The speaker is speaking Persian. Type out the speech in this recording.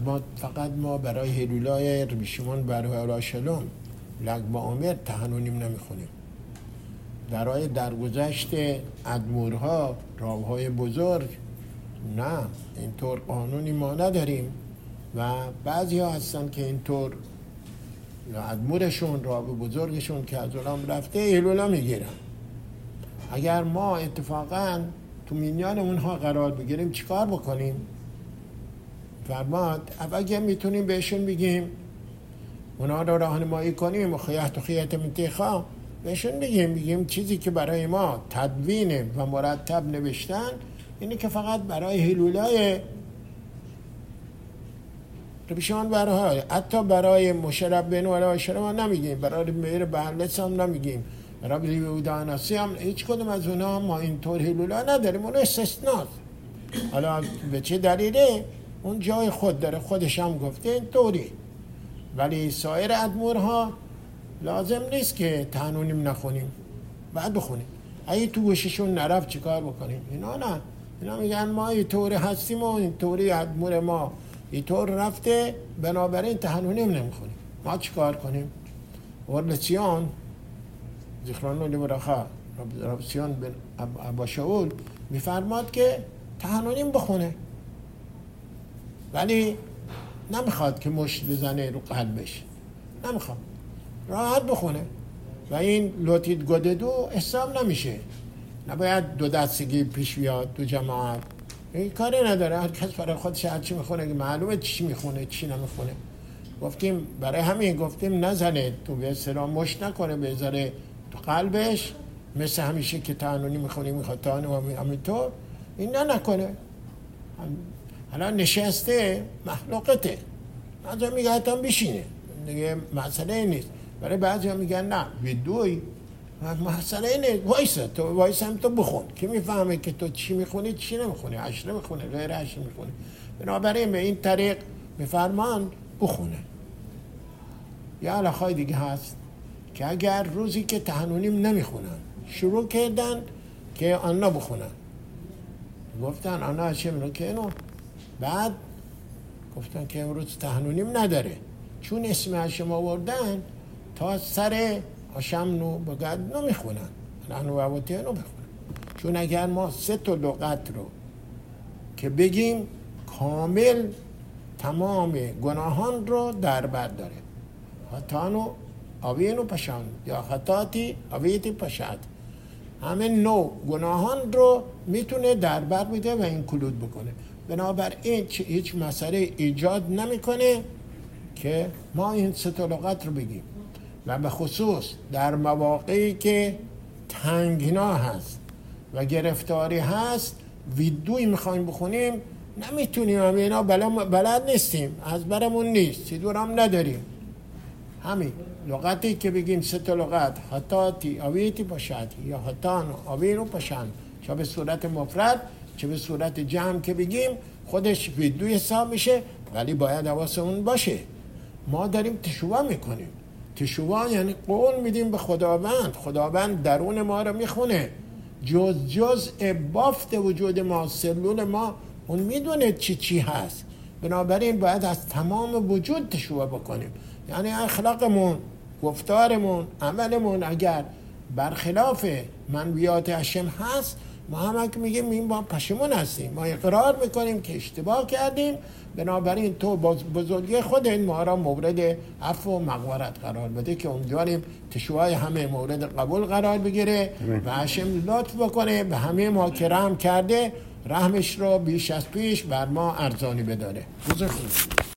فقط ما برای هلولای ربی شمعون بر اورشلیم لگبا عمر تحنونیم نمیخونیم. برای درگذشت ادمورها، راوهای بزرگ، نه، اینطور قانونی ما نداریم و بعضی ها هستن که اینطور ادمورشون، راو بزرگشون که از علام رفته هلولا میگیرن. اگر ما اتفاقا تو میان اونها قرار بگیریم چیکار بکنیم؟ فرماد اگه میتونیم بهشون بگیم، اونا رو راهنمایی کنیم و خیحت و خیحت منتخا بهشون بگیم چیزی که برای ما تدوین و مرتب نوشتن اینه که فقط برای هلولای ربی شمعون برای حتی برای مشرب بن اورشلیم هم نمیگیم، برای میر بهلس هم نمیگیم، برای یهودا ناسی هم هیچ کدوم از اونا ما اینطور هلولا نداریم. اون استثناست. حالا به چه دلیله؟ اون جای خود داره، خودش هم گفته اینطوری. ولی سایر ادمورها لازم نیست که تحنونیم نخونیم، بعد بخونیم. اگه تو گوششون نرفت چیکار بکنیم؟ اینا نه، اینا میگن ما اینطوری هستیم و اینطوری ادمور ما اینطور رفته، بنابراین تحنونیم نمیخونیم. ما چیکار کنیم؟ ورلسیان ذکران الله برخا ربسیان بن ابا شاول میفرماد که تحنونیم بخونه، ولی نمیخواد که مشت بزنه رو قلبش، نمیخواد، راحت بخونه و این لوتید گددو حساب نمیشه. نباید دو دستگی پیش بیاد دو جماعت، این کاری نداره. هر کس برای خودش هر چی میخونه، معلومه چی میخونه چی نمیخونه. گفتیم برای همین گفتیم نزنه تو به اصطلاح مشت نکنه، بذاره تو قلبش، مثل همیشه که تحنونی میخونی میخواد تحنونی همینطور این نکنه. حالا نشسته محلوقته، بعضی میگه حتی بشینه دیگه مسئله نیست. برای بعضی ها میگن نه ویدوی مسئله نیست، وایسا هم تو بخون که میفهمه که تو چی میخونی چی نمیخونی، عشره میخونه غیر عشره میخونی. بنابراین به این طریق میفرمان بخونه. یا علاقه دیگه هست که اگر روزی که تحنونیم نمیخونن شروع کردن که آنها بخونن، گفتن آنها چه میرون که اینو، بعد گفتن که امروز تحنونیم نداره، چون اسم هشم آوردن تا سر هشم بگد نمیخونن، نحن و عبوتی نو بخونن. چون اگر ما 3 لغت رو که بگیم کامل تمام گناهان رو در بر داره، خطانو آوینو پشان یا خطاتی آویتی پشاد، همه نوع گناهان رو میتونه در بر بده و اینکلود بکنه. بنابراین هیچ مسئله ایجاد نمیکنه که ما این 3 لغت رو بگیم و به خصوص در مواقعی که تنگنا هست و گرفتاری هست ویدوی میخوایم بخونیم نمیتونیم، همه اینا بلد نیستیم، از برمون نیست، سیدورم نداریم. همین لغتی که بگیم 3 لغت حتاتی آویتی پشاتی یا حتان آوینو پشان، چه به صورت مفرد چه به صورت جمع که بگیم خودش ویدوی حساب میشه، ولی باید حواسمون باشه ما داریم تشوع میکنیم. تشوع یعنی قول میدیم به خداوند، خداوند درون ما رو میخونه، جز بافت وجود ما، سلول ما، اون میدونه چی هست. بنابراین باید از تمام وجود تشوع بکنیم. یعنی اخلاقمون، گفتارمون، عملمون اگر برخلاف منویات هشم هست، ما هم که میگیم این با پشیمون هستیم، ما اقرار میکنیم که اشتباه کردیم، بنابراین تو بزرگی خود این ما را مورد عفو و مغفرت قرار بده که امیدواریم تشوع همه مورد قبول قرار بگیره و هشم لطف بکنه به همه ما که رحم کرده، رحمش رو بیش از پیش بر ما ارزانی بداره.